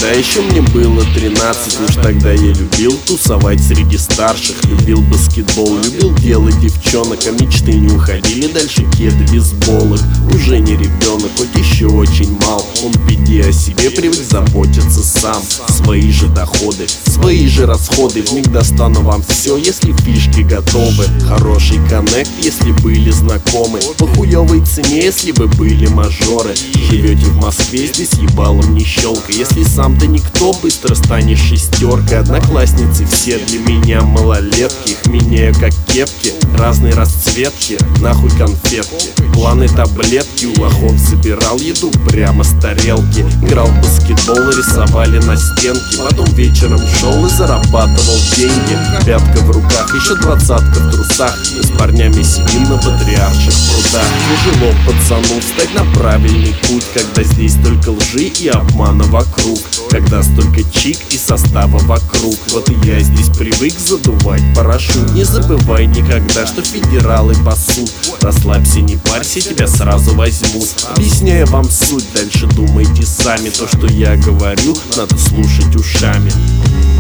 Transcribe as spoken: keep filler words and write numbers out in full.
Когда еще мне было тринадцать, уж тогда я любил тусовать среди старших. Любил баскетбол, любил делать девчонок, а мечты не уходили дальше кеды бейсболок. Уже не ребенок, хоть еще очень мал. Он в беде, о себе привык заботиться сам. Свои же доходы, свои же расходы, вмиг достану вам все, если фишки готовы. Хороший коннект, если были знакомы, по хуевой цене, если вы были мажоры. Живете в Москве, здесь ебалом не щелкай. Если сам ты никто, быстро станешь шестеркой. Одноклассницы все для меня малолетки, их меняю как кепки, разные расцветки, нахуй конфетки. Планы таблетки, у лохов забирал еду прямо с тарелки. Играл в баскетбол и рисовали на стенке. Потом вечером шел и зарабатывал деньги. Пятка в руках, еще двадцатка в трусах. Мы с парнями сидим на патриарших прудах. Тяжело пацану встать на правильный путь, когда здесь только лжи и обмана вокруг, когда столько чик и состава вокруг. Вот и я здесь привык задувать парашют. Не забывай никогда, что федералы пасут. Расслабься, не парься, тебя сразу возьмут. Объясняю вам суть, дальше думайте сами. То, что я говорю, надо слушать ушами.